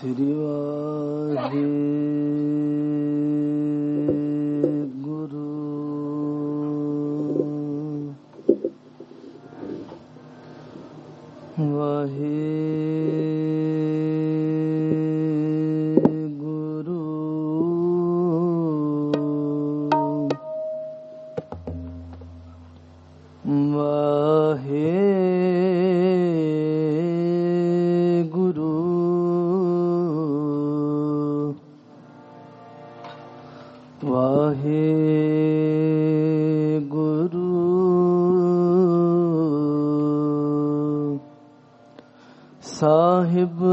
श्री वाहे गुरु वाहे गुरु वाहे वाहे गुरु साहिब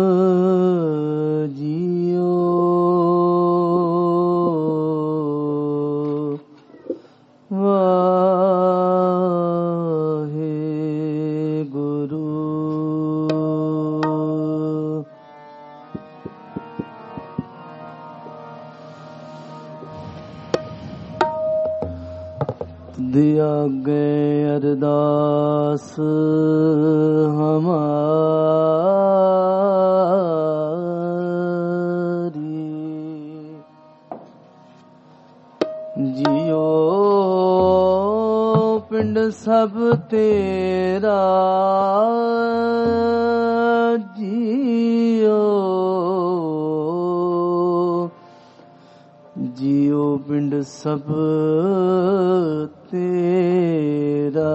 जियो वाहे गुरु दिया गए अरदास हमारी जियो पिंड सब तेरा जियो जियो पिंड सब तेरा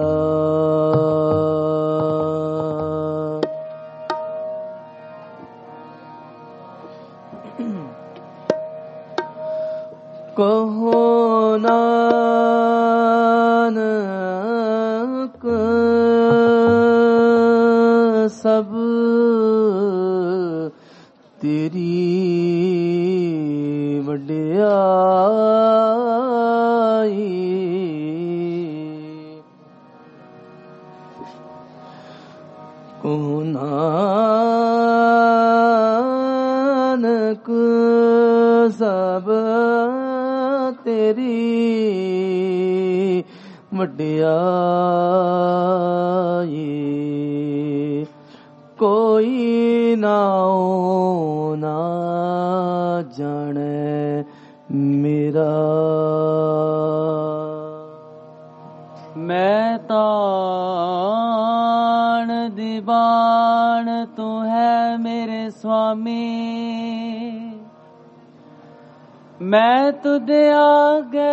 कहो नानक सब तेरी वड्याई कहो नानक सब तेरी वड्याई कोई नाओ ना जाने मेरा मैं ताण दीवान तू है मेरे स्वामी मैं तुझे आगे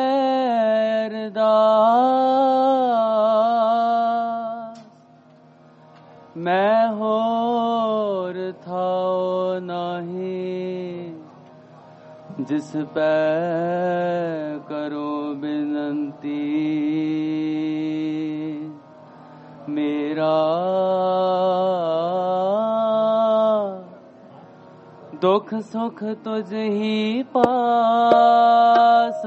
अरदास मैं होर थाओ नहीं जिस पे करो विनंती मेरा दुख सुख तुझ ही पास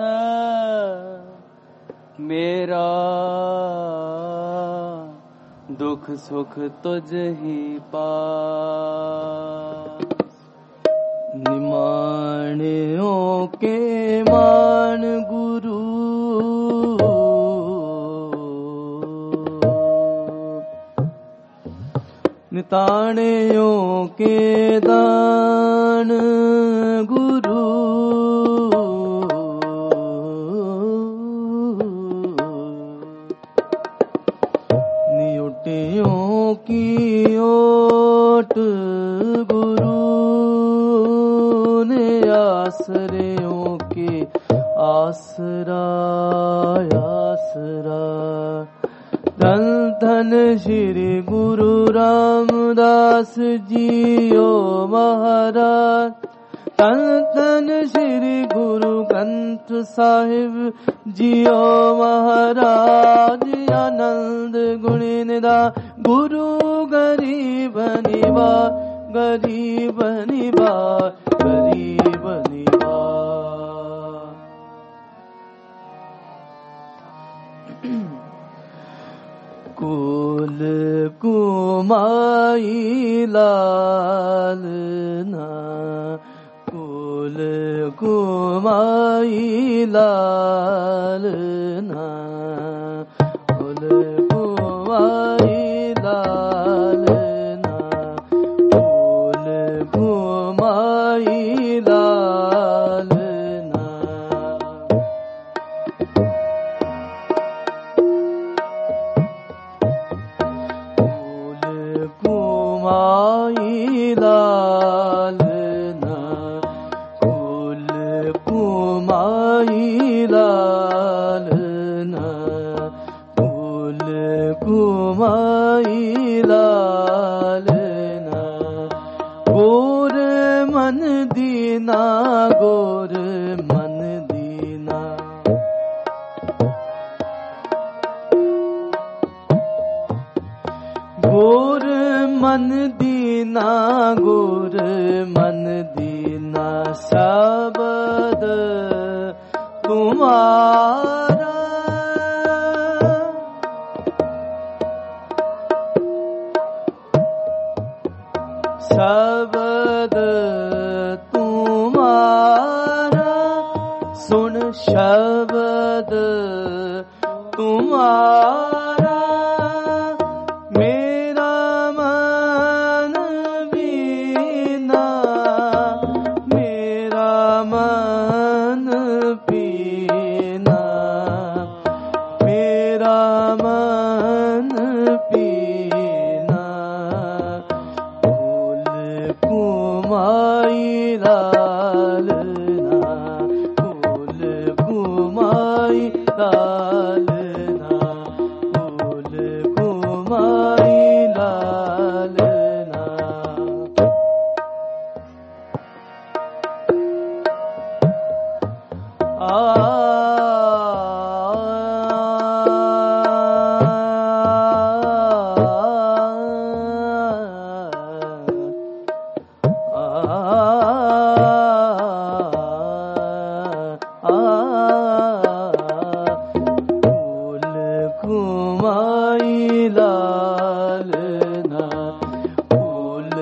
मेरा दुख सुख तुझ ही पास निमाणियों के मान गुरु निताणियों के दान गुरु नियोटियों की ओट गुरु ने आसरियों के आसरा आसरा धन धन श्री गुरु रामदास जियो महाराज धन धन श्री गुरु ग्रंथ साहिब जियो महाराज आनंद गुणी निदा गुरु गरीब निवा गरीब निवा गरीब निवा कुल कुमाई लालना कुल कुमाई लालना कुल कुमाई लालना कुल कुमाई कुमाई लालना गोर मन दीना गोर मन दीना गोर मन दीना गोर मन दीना शब्द तुम्हारा शब्द तुम्हारा सुन शब्द तुम्हारा मेरा मन बीना मेरा मन पीना मेरा मन पीना कुमाई लालना फूल कुमाई लालना फूल कुमाई लालना कुमाई लालना फूल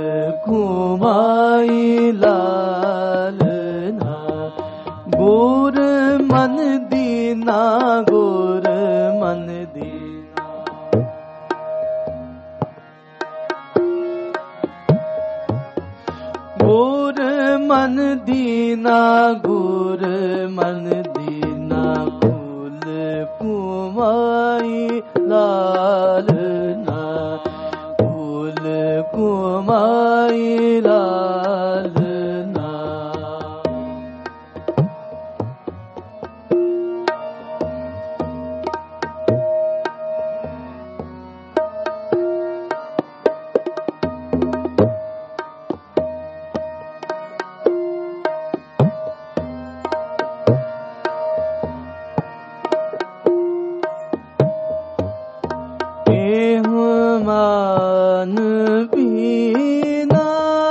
कुमाई लालना गोर मन दीना गोर मन दीना गोर मन दीना गोर मन दीना फूल कुमाई लालना फूल कुमाई लालना मान बीना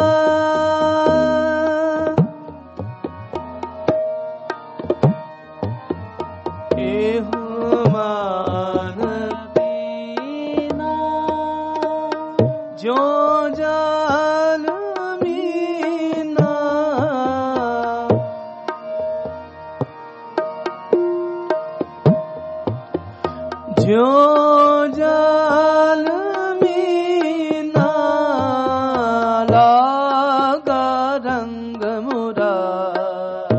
मान बीना जो जाल मीना जो जाल मीना लागा रंग मुरारा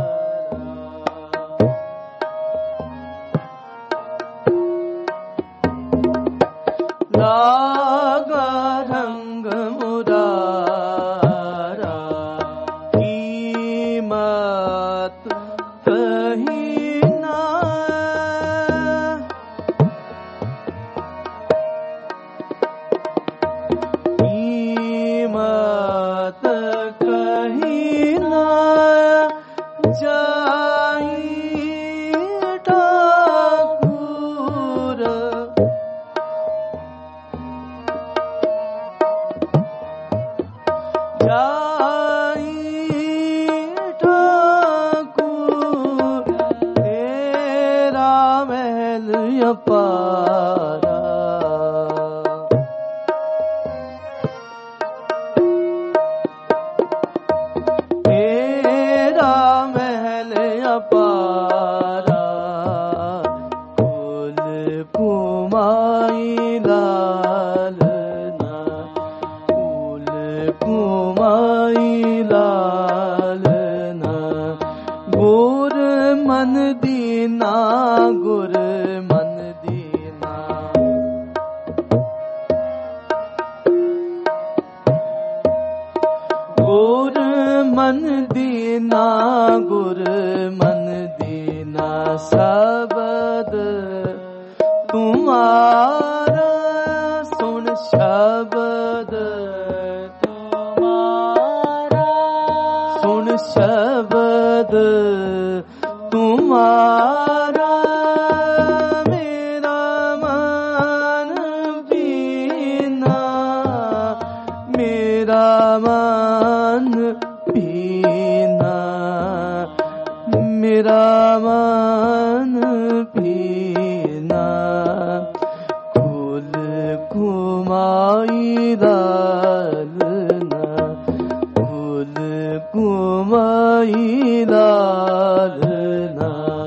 लागा रंग मुरारा कीमत कहीं ना कीमत कहीं ना जाई ठाकुर तुम्हारा मेरा मन पीना, मेरा मन पीना, मेरा मन पीना, कुल कुमाई लालना, कुल कुमाई लालना।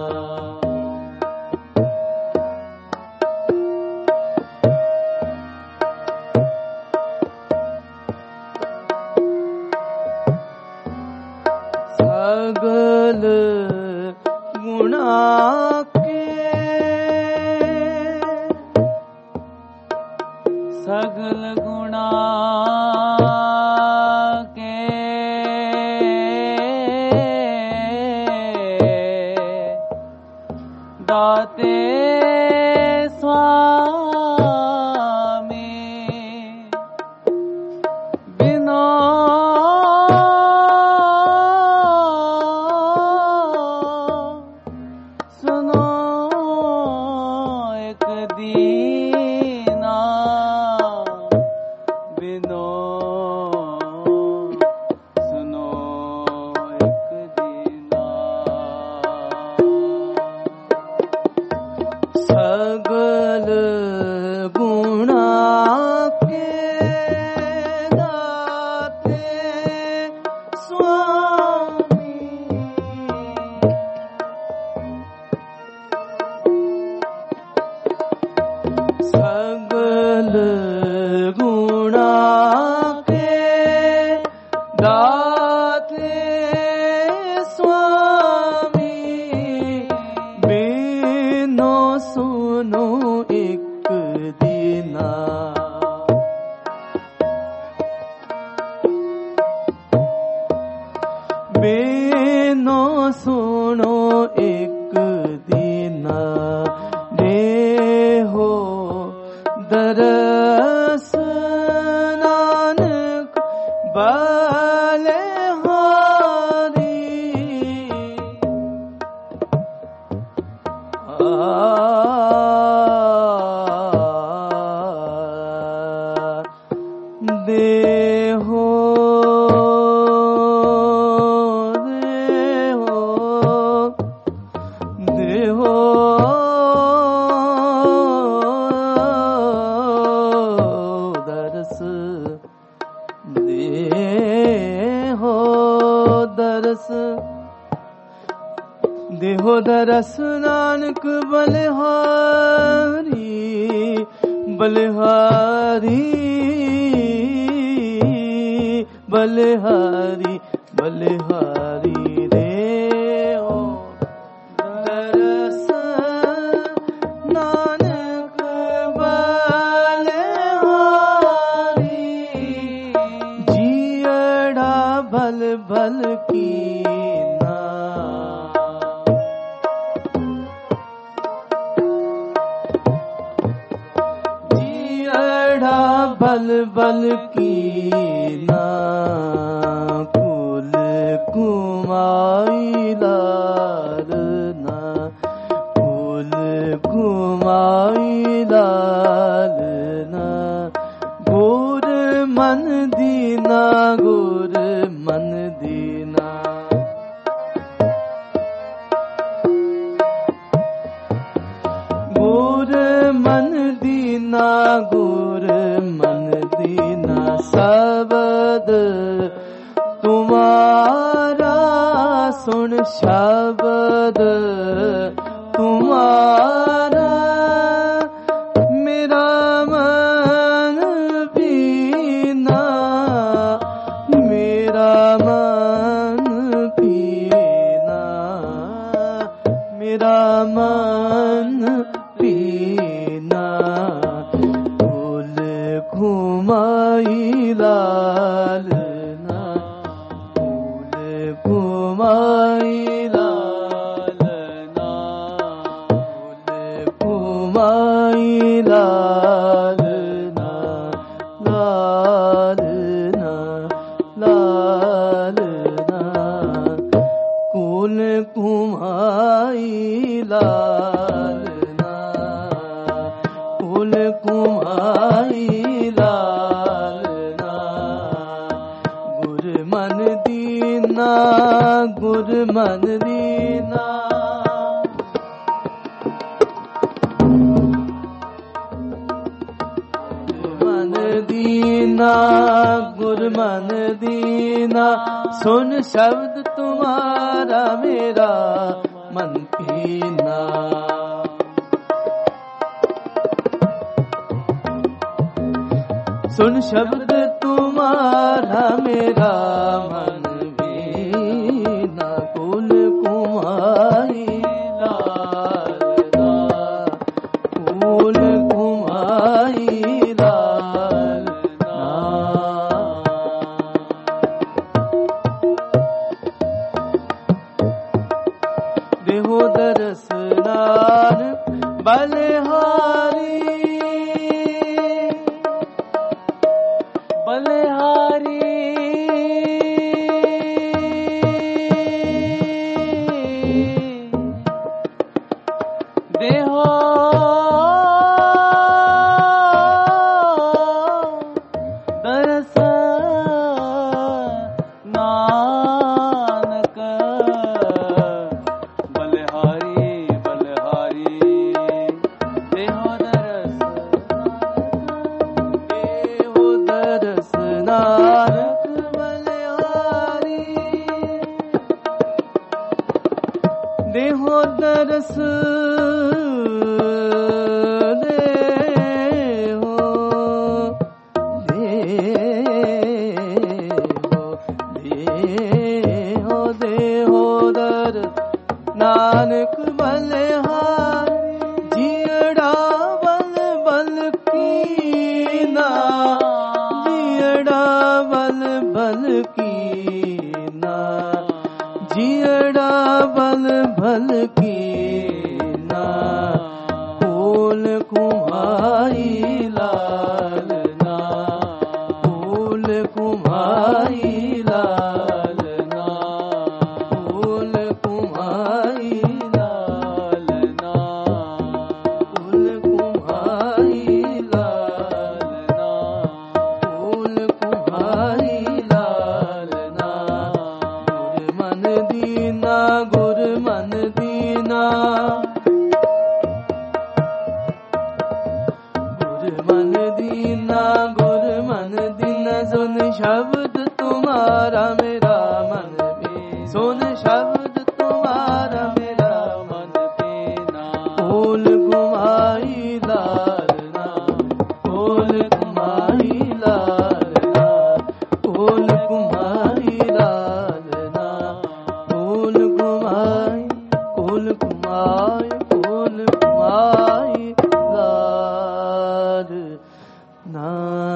सगल गुणा सगल गुणा के दाते स्वामी, बिना सुनो एक दीना, बिनो सुनो एक दीना। सगल गुणा के दाते स्वामी, सगल गुणा के दाते स्वामी, बिनो सुनो एक दीना, बिनो सुनो एक दीना। देहो दरस नानक बलिहारी, देहो देहो दरस, देहो दरस, देहो दरस नानक बलिहारी, बलिहारी, बलिहारी, बलिहारी देहो दरस नानक बलिहारी, जियड़ा भल भल कीना, जियड़ा भल भल कीना, कुल कुमाई लालना, कुल कुमाई लालना। गुर मन दीना, गुर मन दीना, गुर मन दीना, गुर मन दीना। शब्द तुम्हारा सुन, शब्द तुम्हारा, मेरा मन पीना, मेरा मन पीना, मेरा मन पीना। कुल घुमाई लालना, कुल घुमाई लालना, कुल घुमाई लालना, लालना, लालना। कुल मन दीना दीना गुर मन दीना सुन शब्द तुम्हारा मेरा मन पीना सुन शब्द तुम्हारा मेरा मन पीना कुल कुमारी लाल कुल कुमारी बलिहारी बलिहारी देहो दरस नानक बलिहारी बलिहारी देहो दरस नानक बलिहारी देहो दरस नानक बलिहारी जियड़ा बल बल कीना जियड़ा बल बल कीना जियड़ा बल बल कीना फूल कुमारी लाल ना फूल कुमारी लाल ना फूल कुमारी लाल ना फूल कुमारी लाल ना फूल कुमारी लाल ना गुर मन दीना गुर मन दीना गुर मन दीना गुर मन दीना सुन शब्द तुम्हारा मेरा मन पे सुन शब्द तुम्हारा मेरा मन पीना फूल कुमारी लाल ना फूल कुमारी लाल ना फूल कुमारी लाल ना फूल कुमारी फूल कुमारी फूल कुमारी लाल ना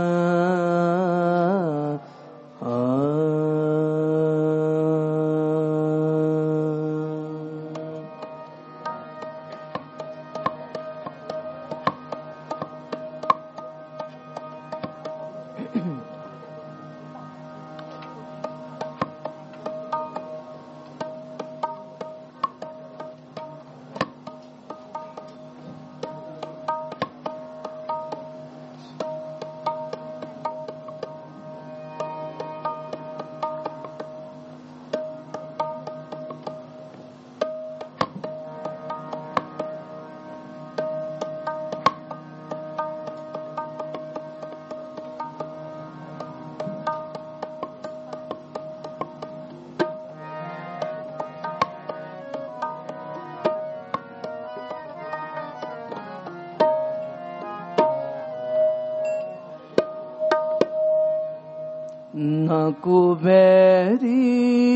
न कुबेरी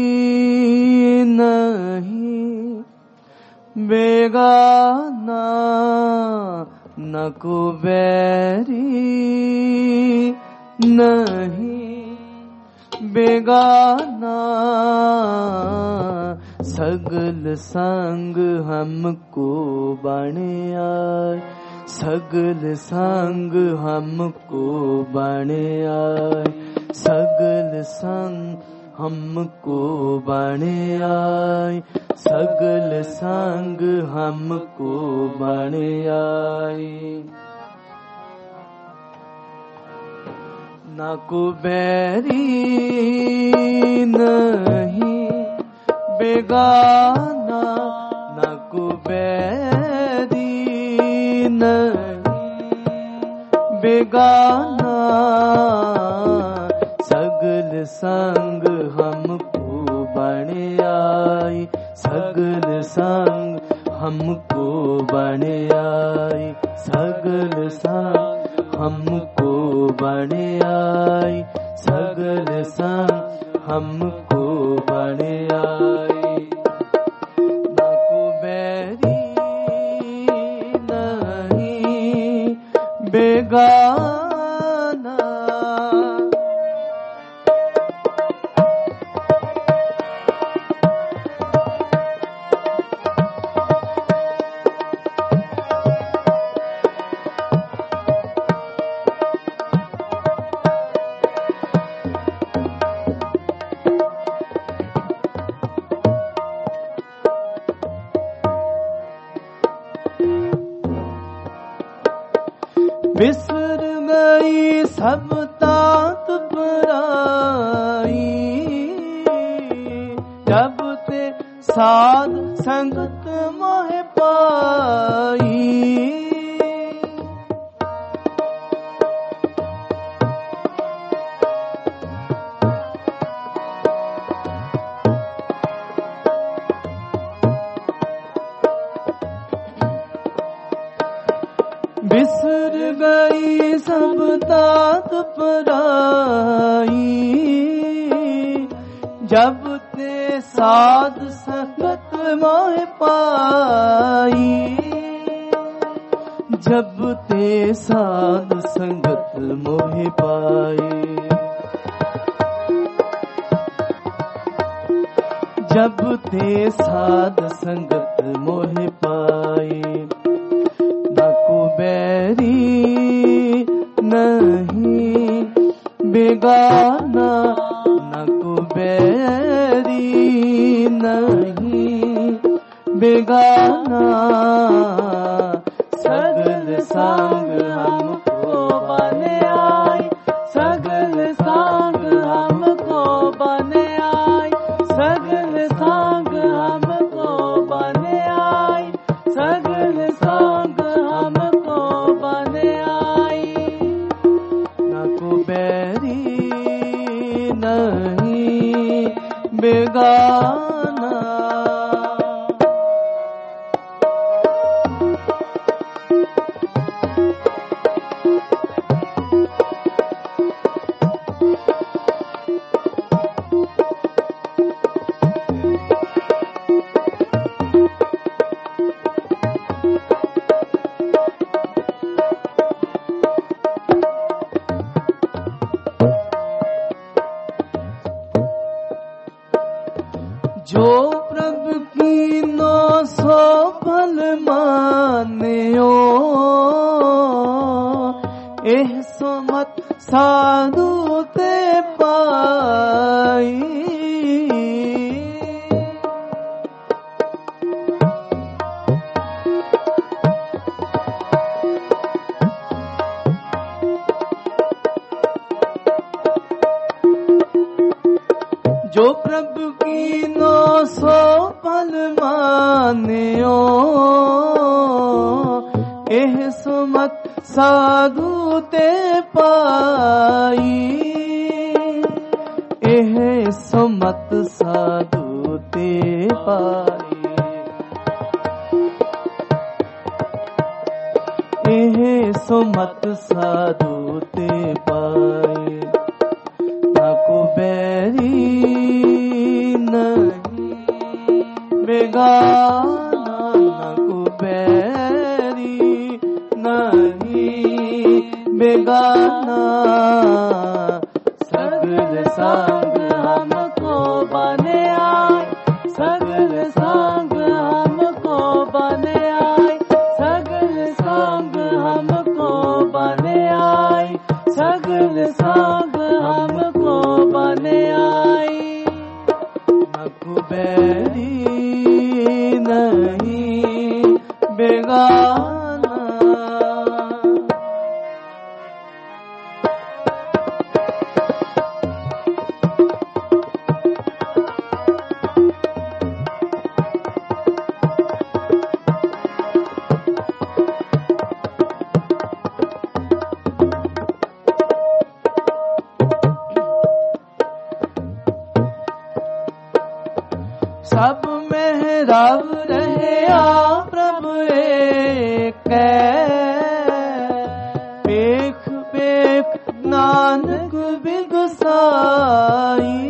नहीं बेगाना न कुबेरी नहीं बेगाना सगल संग हमको बने आए सगल संग हमको बने आए सगल संग हमको बने आए सगल संग हमको बने आए न कुबेरी नहीं बेगाना न कुबैरी नहीं बेगाना सगल संग हमको बन आई सगल संग हमको बन आई सगल संग हमको बन आई सगल संग हमको बन आई न कुबैरी नहीं बेगाना बिसर गई सब तात पराई जब ते साध संगत मोह पाई बिसर गई सब तात पराई जब ते साध संगत मोह पाई जब ते साध संगत मोह पाई जब ते साध संगत मोह पाई न कुबैरी नहीं बेगाना न कुबैरी नहीं बेगाना सगल संग हमको बन आई सगल संग हमको बन आई सगल संग हमको बन आई सगल संग हमको बन आई न कुबैरी नहीं बेगाना जो प्रभु की नो सो फल मान्यो एह सो मत साधु ते पाई जो प्रभु की नो सो फल मान्यो एह सुमत साधु ते पाई एह सुमत साधु ते पाई एह सुमत साधु ते पाई न कुबैरी बेगाना न कुबैरी नहीं बेगाना सगल संग हमको बन आई सगल संग हमको बन आई सगल संग हमको बन आई सगल संग हमको बन आई न कुबैरी नहीं बेगाना ਸਭ ਮਹਿ ਰਵ ਰਹਿਆ ਪ੍ਰਭ ਏਕੈ ਵੇਖ ਵੇਖ ਨਾਨਕ ਬਿਗਸਾਈ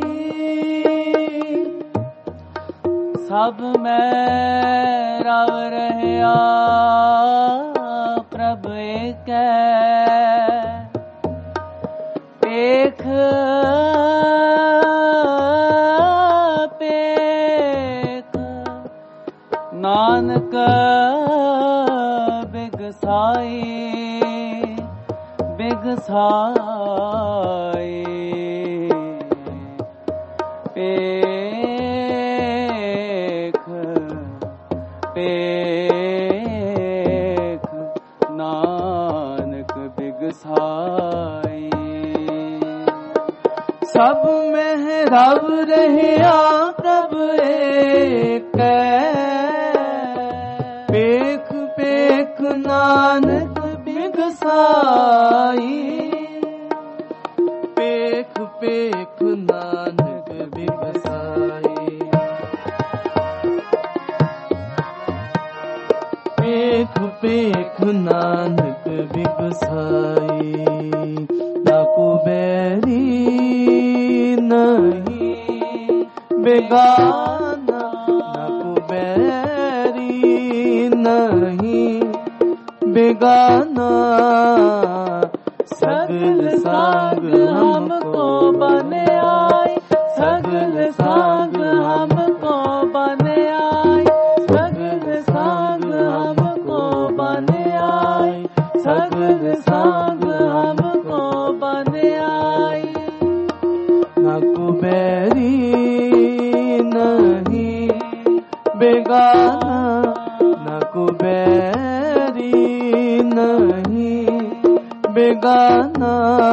ਸਭ ਮੈਂ ਰਵ ਰਹਿਆ ਪ੍ਰਭ ਏਕੈ ਵੇਖ ਵੇਖ ਨਾਨਕ ਬਿਗਸਾਈ ਬਿਗਸਾਈ ਵੇਖ ਵੇਖ ਨਾਨਕ ਬਿਗਸਾਈ ਸਭ ਮਹਿ ਰਵ ਰਹਿਆ ਪ੍ਰਭ ਏਕੈ ਵੇਖ ਵੇਖ ਨਾਨਕ ਬਿਗਸਾਈ ਵੇਖ ਵੇਖ ਨਾਨਕ ਬਿਗਸਾਈ ਵੇਖ ਵੇਖ ਨਾਨਕ ਬਿਗਸਾਈ ਨਾ ਕੋ ਬੈਰੀ ਨਹੀਂ ਬੇਗਾਨਾ ਨਾ ਕੋ ਬੈਰੀ ਨਹੀਂ बेगाना सगल सांग हमको बन आए सगल सांग हमको बन आए सगल सांग हमको बन आए सगल सांग हमको बन आए ना कुबेरी नहीं बेगाना ना कुबेरी नहीं बेगाना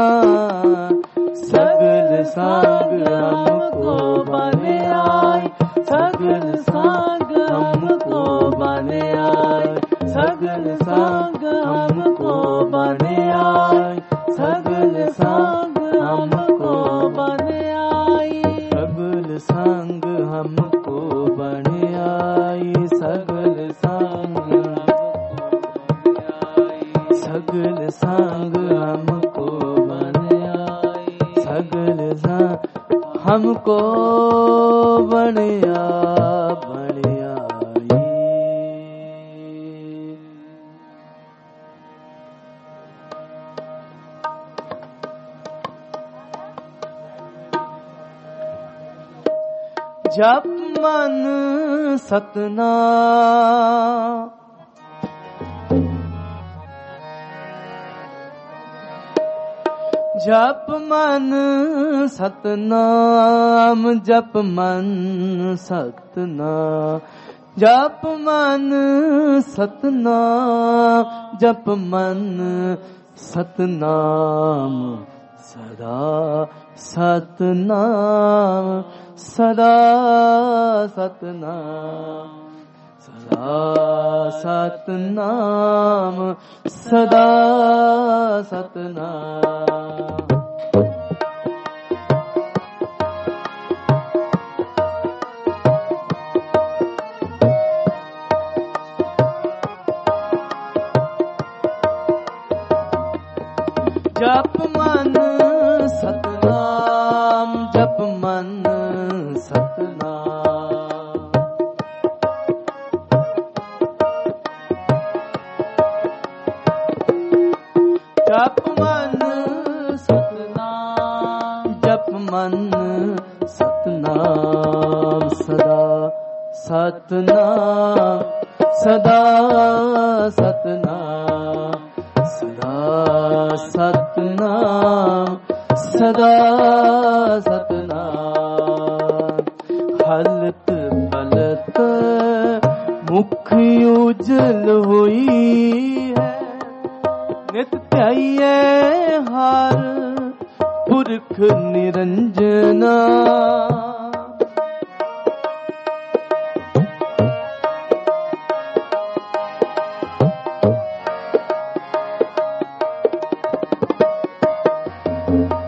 सगल सांग हमको बन आए सगल सांग हमको बन आए सगल सांग हमको बन आए सगल सांग हमको बन आए सगल सांग हमको बन आए सगल सांग सगल सांग हमको बन आए सगल सांग हमको बन आई जप मन सतनाम जप मन सतनाम जप मन सतनाम जप मन सतनाम जप मन सतनाम सदा सतनाम सदा सतनाम सदा सतनाम सदा सतनाम जप मन सतनाम जप मन सतनाम जप मन सतनाम जप मन सतनाम सदा सतनाम सदा सतनाम सदा सतनाम सदा सतनाम हलत पलत मुख उजल हुई है नित ध्याइए हर पुरख निरंजना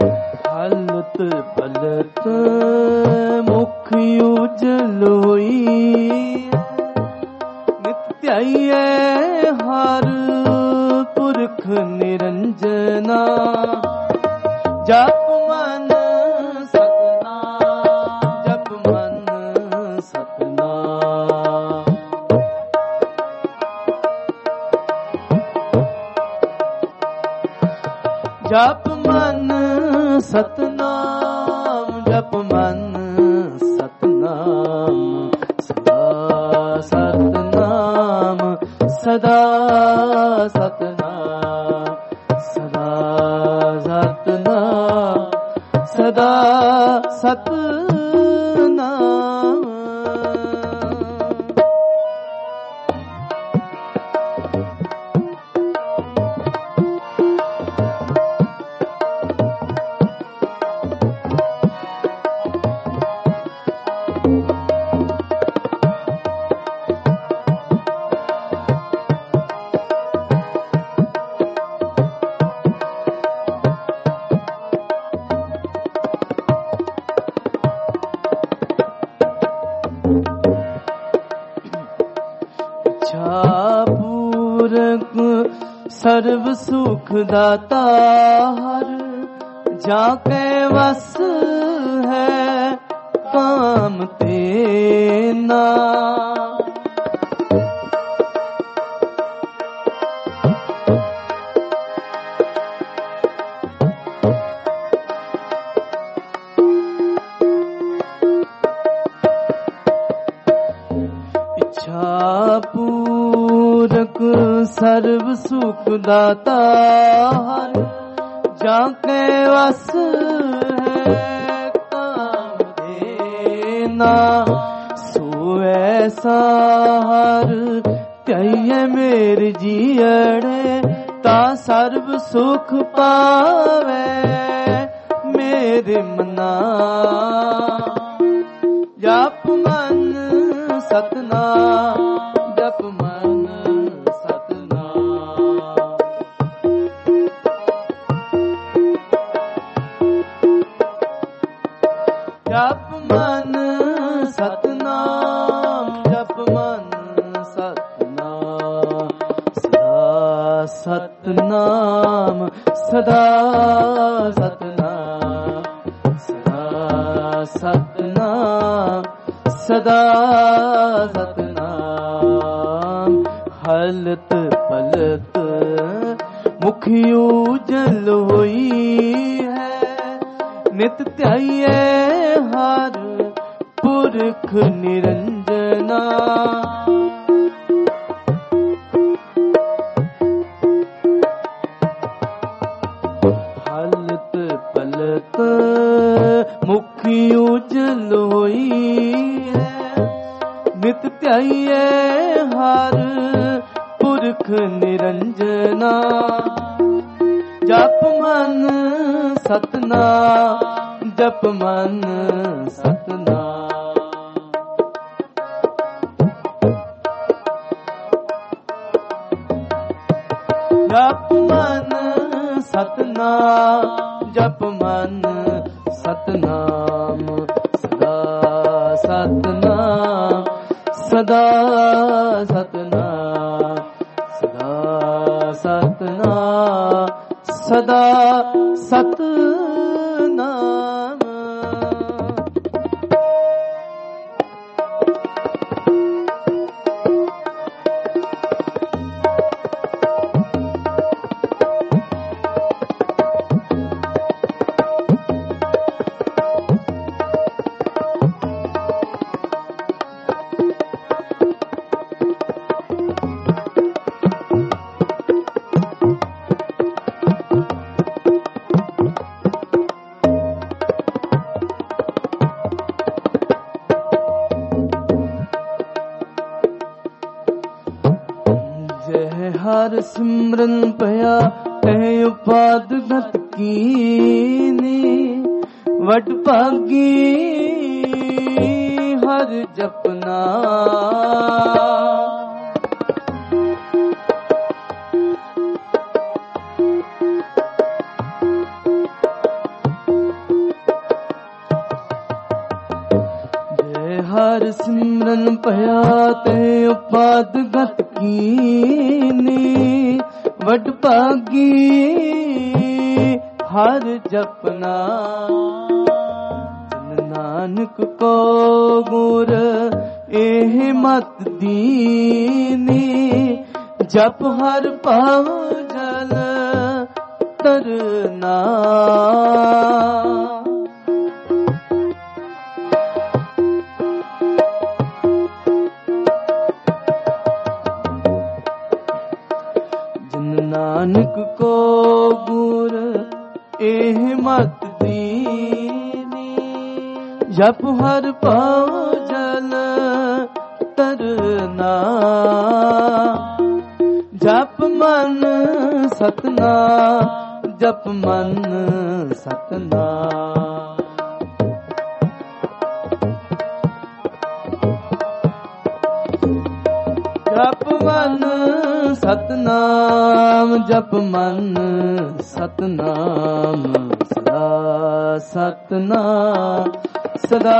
हलत पलत मुख उजल हुई ਜਪ ਮਨ ਸਤਨਾਮ, ਜਪ ਮਨ ਸਤਨਾਮ। ਜਪ ਮਨ ਸਤਨਾਮ, ਜਪ ਮਨ ਸਤਨਾਮ, ਸਦਾ ਸਤਨਾਮ, ਸਦਾ ਸਤਨਾਮ, ਸਦਾ ਸਤਨਾਮ, ਸਦਾ ਸਤਨਾਮ। ਸਰਬ ਸੁਖ ਦਾਤਾ ਹਰ, ਜਾਕੇ ਵਸ ਹੈ ਕਾਮ ਤੇਨਾ। ਸਰਬ ਸੁਖ ਦਾਤਾ ਹਰ, ਜਾਕੇ ਵਸ ਹੈ ਕਾਮ ਦੇਨਾ। ਸੋ ਐਸਾ ਹਰ ਧਿਆਈਐ ਮੇਰੇ ਜੀਅੜੇ, ਤਾਂ ਸਰਬ ਸੁਖ ਪਾਵੇ ਮੇਰੇ ਮਨਾ। ਜਪ ਮਨ ਸਤਨਾਮ, ਜਪ ਮਨ ਜਪ ਮਨ ਸਤਨਾਮ, ਜਪ ਮਨ ਸਤਨਾਮ, ਸਦਾ ਸਤਨਾਮ, ਸਦਾ ਸਤਨਾਮ, ਸਦਾ ਸਤਨਾਮ, ਸਦਾ ਸਤਨਾਮ। ਹਲਤ ਪਲਤ ਮੁਖ ਉਜਲ ਹੋਈ ਹੈ, ਨਿਤ ਧਿਆਈਐ ਹਰ ਪੁਰਖ ਨਿਰੰਜਨਾ। ਹਲਤ ਪਲਤ ਮੁਖ ਉਜਲ ਹੋਈ ਹੈ, ਨਿਤ ਧਿਆਈਐ ਹਰ ਪੁਰਖ ਨਿਰੰਜਨਾ। ਜਪ ਮਨ ਸਤਨਾਮ, ਜਪ ਮਨ ਸਤਨਾਮ। ਜਪ ਮਨ ਸਤਨਾਮ, ਜਪ ਮਨ ਸਤਨਾਮ, ਸਦਾ ਸਤਨਾਮ, ਸਦਾ ਸਤਨਾਮ, ਸਦਾ ਸਤਨਾਮ, ਸਦਾ ਸਤਨਾਮ। ਹਰ ਸਿਮਰਨ ਭਇਆ ਤੈ ਉਪਾਦ ਗਤ ਕੀਨੀ, ਵਡ ਭਾਗੀ ਹਰ ਜਪਨਾ। ਹਰ ਸਿਮਰਨ ਭਇਆ ਤੇ ਉਪਾਦ ਗਤ ਕੀਨੀ, ਵਡ ਭਾਗੀ ਹਰ ਜਪਨਾ। ਜਨ ਨਾਨਕ ਕੋ ਗੁਰ ਇਹ ਮਤ ਦੀਨੀ, ਜਪ ਹਰ ਭਵ ਜਲ ਤਰਨਾ। ਜਨ ਨਾਨਕ ਕੋ ਗੁਰ ਇਹ ਮਤ ਦੀਨੀ, ਜਪ ਹਰ ਭਵ ਜਲ ਤਰਨਾ। ਜਪ ਮਨ ਸਤਨਾਮ, ਜਪ ਮਨ ਸਤਨਾਮ। ਜਪ ਮਨ ਸਤਨਾਮ, ਜਪ ਮਨ ਸਤਨਾਮ। ਸਦਾ ਸਤਨਾਮ, ਸਦਾ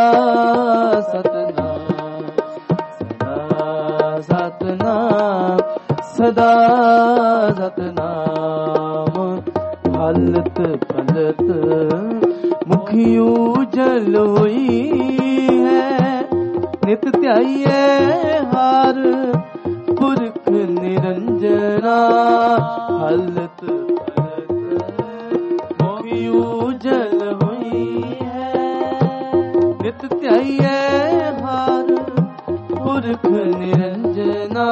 ਸਤਨਾਮ, ਸਦਾ ਸਤਨਾਮ, ਸਦਾ ਸਤਨਾਮ। ਹਲਤ ਪਲਤ ਮੁਖੀ ਉਜਲ ਹੋਈ ਹੈ, ਨਿਤ ਧਿਆਈਐ ਹਰ ਪੁਰਖ ਨਿਰੰਜਨਾ। ਹਲਤ ਪਲਤ ਮੁਖੀ ਉਜਲ ਹੋਈ ਹੈ, ਨਿਤ ਧਿਆਈਐ ਹਰ ਪੁਰਖ ਨਿਰੰਜਨਾ।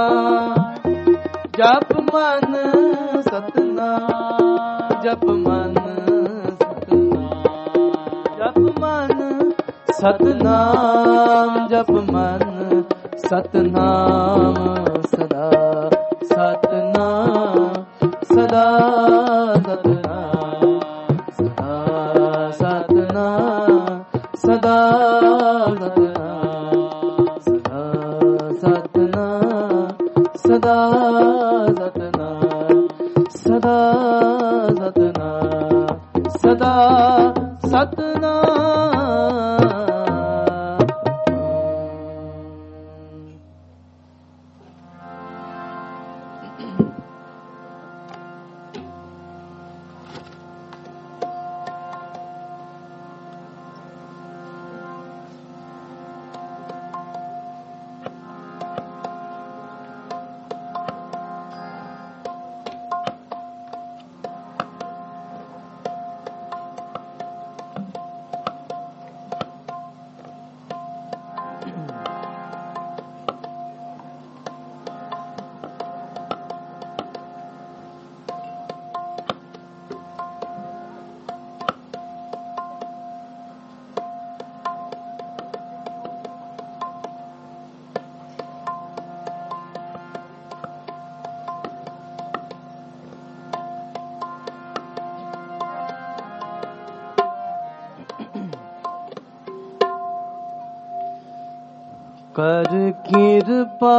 ਜਪ ਮਨ ਸਤਨਾਮ, ਜਪ ਮਨ ਸਤਨਾਮ, ਜਪ ਮਨ ਸਤਨਾਮ, ਜਪ ਮਨ ਸਤਨਾਮ। ਸਦਾ ਸਤਨਾਮ, ਸਦਾ ਸਤਨਾਮ, ਸਦਾ ਸਤਨਾਮ, ਸਦਾ ਸਤਨਾਮ, ਸਦਾ ਸਤਨਾਮ, ਸਦਾ ਸਤਨਾਮ, ਸਦਾ ਸਤਨਾਮ, ਸਦਾ ਸਤਨਾਮ। ਕਰ ਕਿਰਪਾ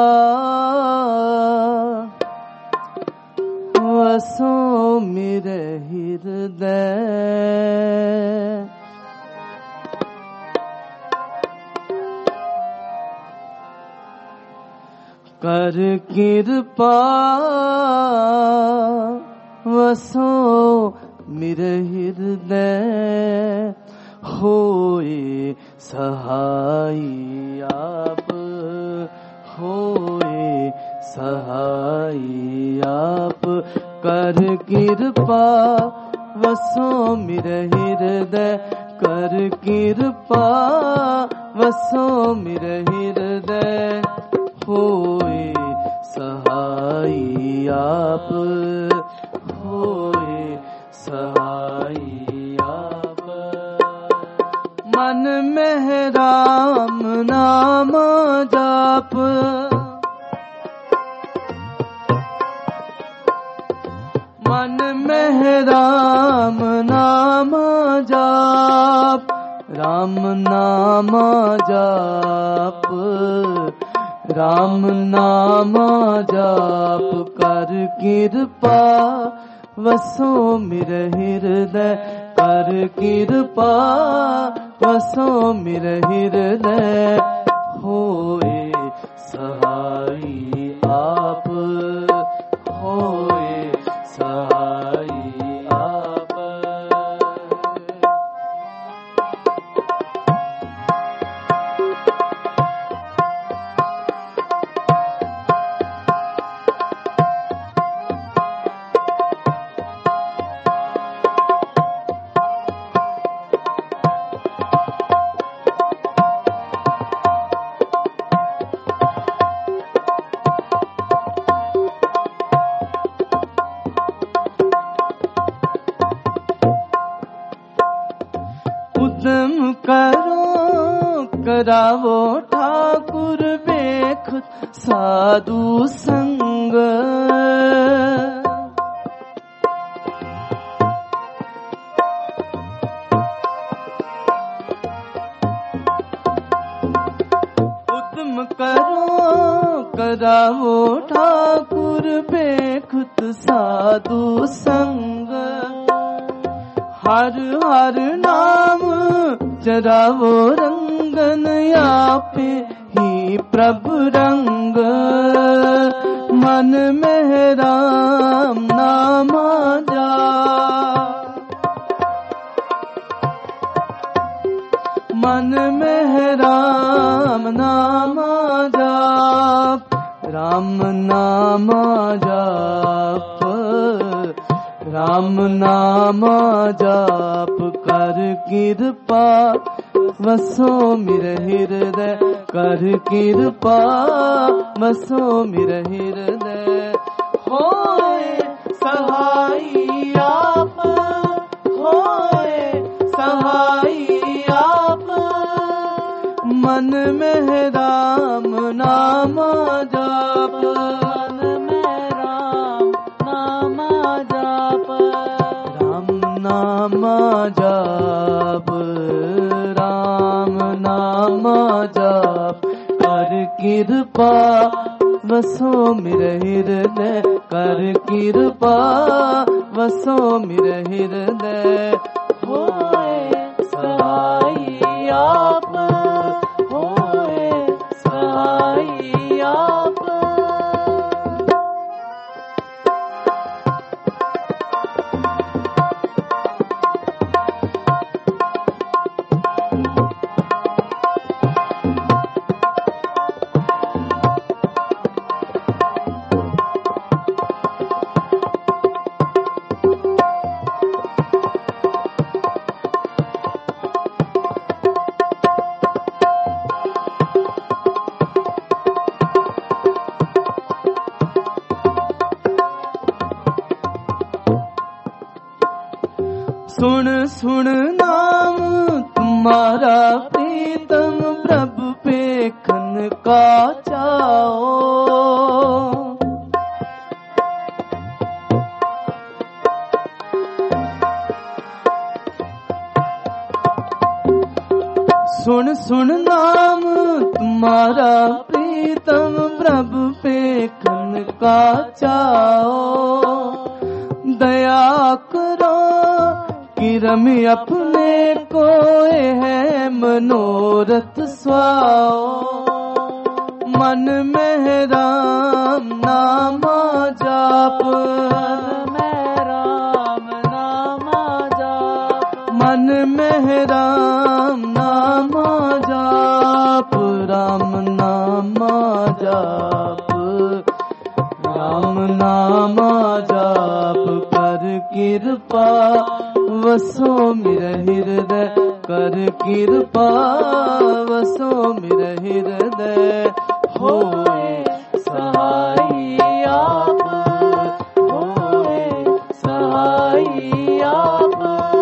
ਵਸੋ ਮੇਰੇ ਹਿਰਦੈ, ਕਰ ਕਿਰਪਾ ਵਸੋ ਮੇਰੇ ਹਿਰਦੈ। ਹੋਏ ਸਹਾਈ ਆਪ, ਹੋਏ ਸਹਾਈ ਆਪ। ਕਰ ਕਿਰਪਾ ਵਸੋ ਮੇਰੇ ਹਿਰਦੈ, ਕਰ ਕਿਰਪਾ ਵਸੋ ਮੇਰੇ ਹਿਰਦੈ। ਹੋਏ ਸਹਾਈ ਆਪ, ਹੋਏ ਸਹਾਈ ਆਪ। ਮਨ ਮਹਿ ਰਾਮ ਨਾਮ ਜਾਪ, ਮਨ ਮਹਿ ਰਾਮ ਨਾਮ ਜਾਪ। ਰਾਮ ਨਾਮ ਜਾਪ, ਰਾਮ ਨਾਮ ਜਾਪ। ਕਰ ਕਿਰਪਾ ਵਸੋ ਮੇਰੇ ਹਿਰਦੈ, ਕਰ ਕਿਰਪਾ ਵਸੋ ਮੇਰੇ ਹਿਰਦੈ। ਹੋਏ ਸਹਾਈ ਆਪ, ਹੋਏ ਸਹਾਈ ਆਪ। उद्यम करो करावो ठाकुर बेखुद साधु संग। उद्यम करो करावो ठाकुर बेखुद साधु संग। हर हर नाम जरावो रंगन आपे ही प्रभु रंग। मन में राम नाम जा, मन में राम नाम जाप, राम नाम जाप, राम नाम जाप कर कृपा वसो मेर हृदय, कर कृपा वसो मेर हृदय। होए सहाई आप, होए सहाई आप, मन में राम नाम जाप, मन में राम नाम जाप, राम नाम जाप, राम नाम जाप कर कृपा वसो मेर हृदय, कर कृपा वसो मेर हृदय। होए सहाई आप, होए सहाई आप। सुन सुन नाम तुम्हारा प्रीतम, प्रभु पेखन का चाओ। सुन सुन नाम तुम्हारा प्रीतम, प्रभु पेखन का चाओ। दया करो किरम अपने को है मनोरथ स्वाओ। मन में राम नाम जाप, मन में राम नाम जाप, मन में राम नाम जाप, राम नाम जाप, राम नाम जाप कर कृपा वसो मेर हृदय, कर कृपा वसो मेर हृदय। होए सहाई आप, होए सहाई आप।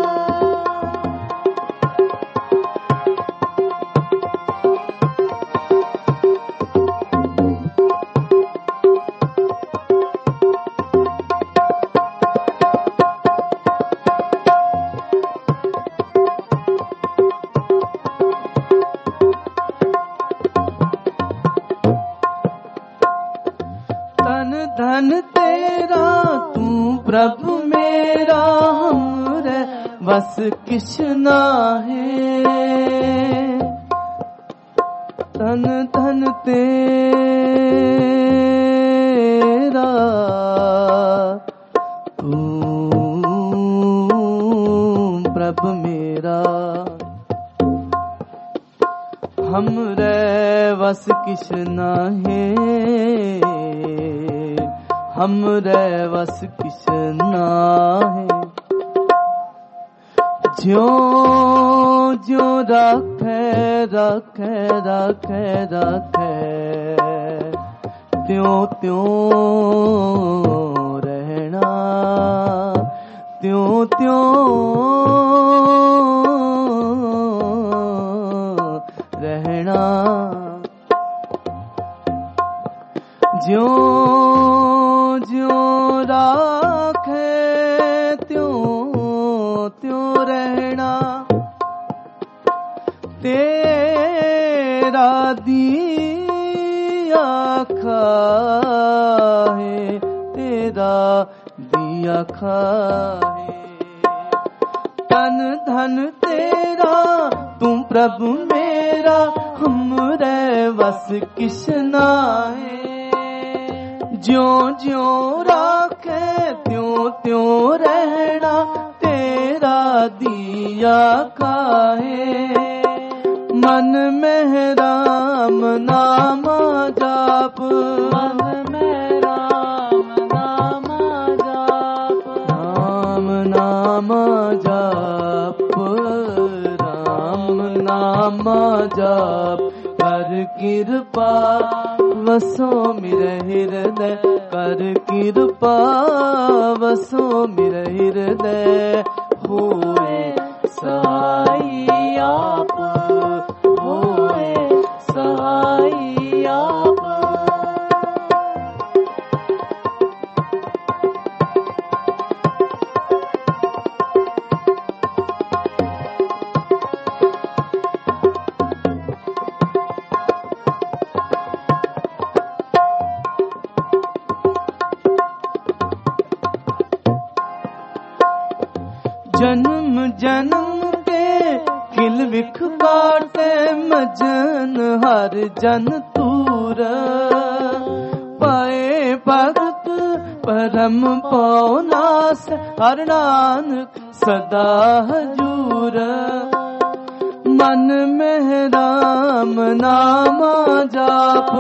धन तेरा तू प्रभु मेरा, हमरे बस किछ नाहे। धन धन तेरा तू प्रभु मेरा, हमरे बस किछ नाहे, हमरे वस किछ नाहे। ज्यों ज्यों राखे राखे राखे राखे, त्यों त्यों रहना, त्यों त्यों ज्यों ज्यों राखे त्यों त्यों रहना, तेरा दिया खाहे, तेरा दिया खाहे। तन धन तेरा तू प्रभु मेरा, हमरे वस किस नाहे। ज्यों ज्यों राखे त्यों त्यों रहना, तेरा दिया खाहे। मन में राम नाम जाप, मन में राम नाम जाप, राम नाम जाप, राम नाम जाप। कर कृपा वसो मेरे हृदय, कर कृपा वसो मेरे हृदय। होए सहाई आप, होए सहाई आप। जन्म जन्म के किल विख बाटे, मजन हर जन तूर। पाए भगत परम पौनास, हर नानक सदा हजूर। मन में राम नाम जाप,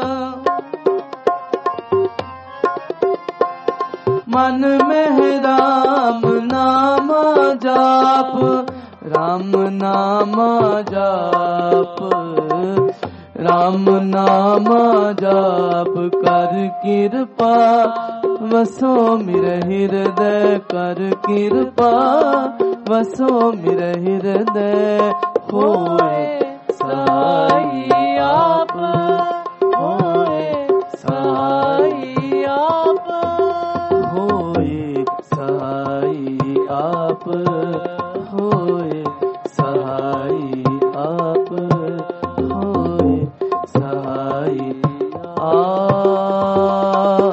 मन में राम नाम जाप, राम नाम जाप, राम नाम जाप। कर कृपा वसो मेरे हृदय, कर कृपा वसो मेरे हृदय। होए सहाई आप, होए सहाई आप, होए सहाई आप, होए सहाई आप, होए सहाई आप।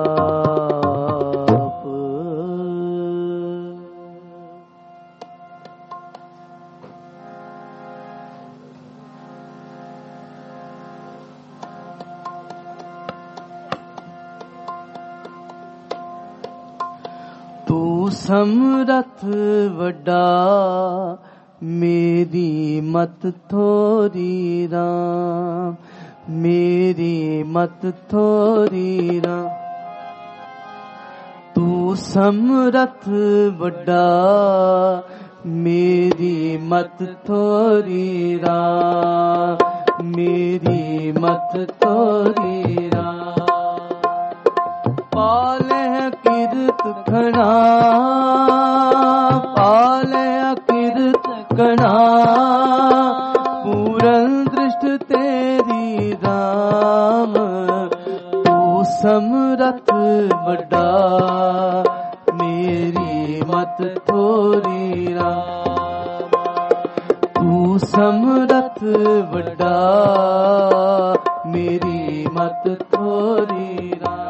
तू समरथ वड्डा, मेरी मत थोरी राम, मेरी मत थोरी राम। तू समरथ वड्डा, मेरी मत थोरी राम, मेरी मत थोरी राम। पाले किरत घना, पाले किरत घना, पूरन दृष्ट तेरी राम। तू समरथ वड्डा, मेरी मत थोरी राम। तू समरथ वड्डा, मेरी मत थोरी राम।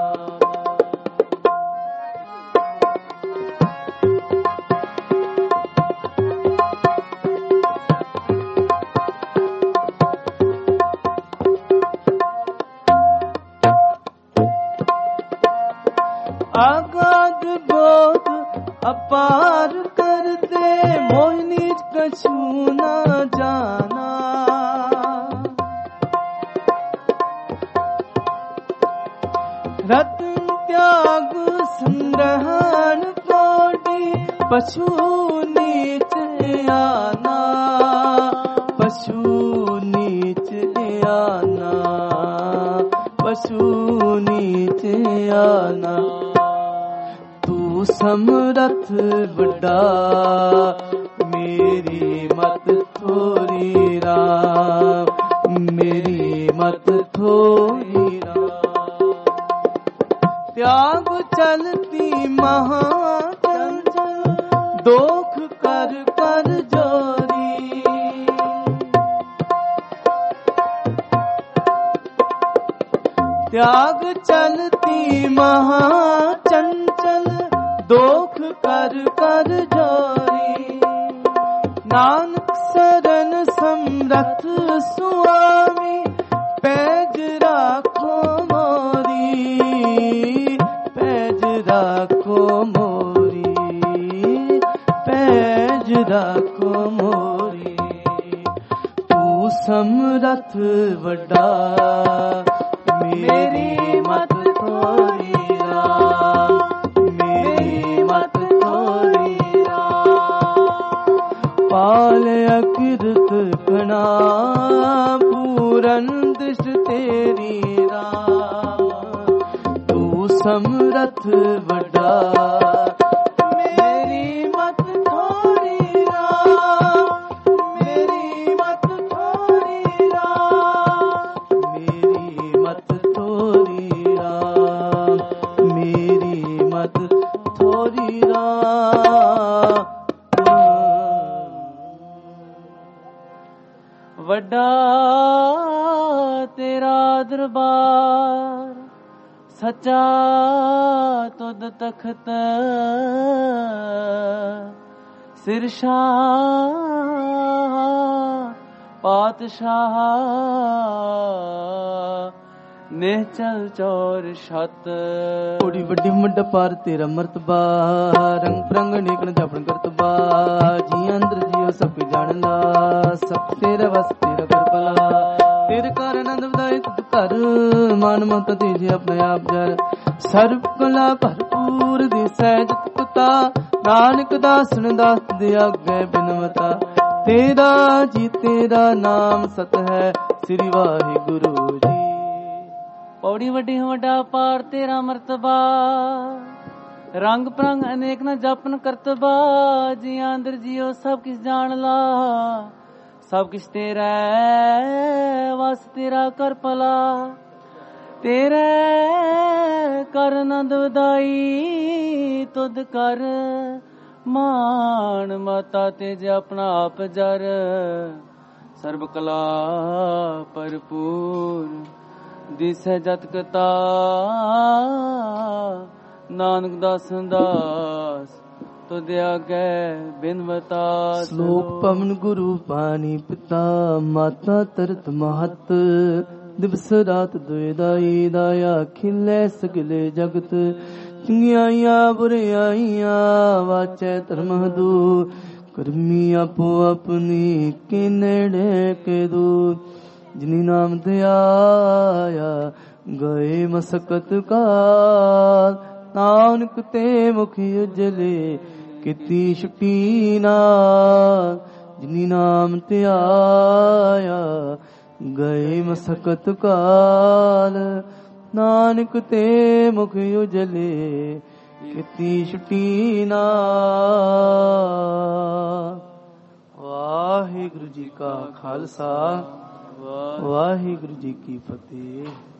आगाध बोध अपार कर दे, मोहिनी कछु न जाना। रत्न त्याग संग्रहण कोटि, पशु नीच आना, पशु नीच आना, पशु नीच आना। तू समरथ वड्डा, मेरी मत थोरी राम, मेरी मत थोरी राम। ਚਲਤੀ ਮਹਾ ਚੰਚਲ ਦੋਖ ਕਰ ਕਰ ਜੋਰੀ त्याग चलती महा चंचल दोख कर कर जोरी नानक सरन समरथ सुआमी पैज राखो मोरी पैज राखो मोरी पैज राखो मोरी तू समरथ वड्डा मेरी मत थोड़ी राम मेरी मत थोड़ी राम पाल अकृत गणा पूरन दृष्ट तेरी राम तू समरथ वड्डा मेरी मत थोड़ी राम मेरी मत थोड़ी राम मेरी मत थोड़ी राम मेरी मत थोड़ी राम वड्डा तेरा दरबार सच्चा तुद तखत सिरशाह पातशाह निहचल चौर छत कोड़ी वड्डी मुंड पार तेरा मर्तबा रंग प्रंग नेकन जापन करतबा जी अंदर जियो सब जानना सब तेरा वस तेरा कर भला तेरे कारण आनंद वधाए तुद कर मान ममता तेजे अपने आप जर सर्व कला भरपूर दिसै जित पिता नानक दासन दास दे आगे बिनवता तेरा जी तेरा नाम सत है श्री वाहिगुरु जी पौड़ी वड्डी वड्डा पार तेरा मर्तबा रंग प्रंग अनेक न जपन करतबा जी अंदर जियो सब किस जान ला सब किस तेरा वस तेरा कर भला तेरे कर नंद वधाई तुद कर मान माता तेज अपना आप जर सर्व कला भरपूर दिसै जत कता नानक दासन दास तुद आगे बिनवता श्लोक पवन गुरु पानी पिता माता तरत महत दिवस रात दुदाई दाया खिले सगले जगत चंगियाइया बुराइया वाचै धर्म दू करमी आपो अपनी के नेड़े के दूत जिनी नाम ते आया गए मसकत का नानक ते मुख उजले किती छुट्टी ना जिनी नाम ते आया गए मसकत काल नानक ते मुख उजले किती छुट्टी ना वाहिगुरु जी का खालसा वाहिगुरु जी की फतेह।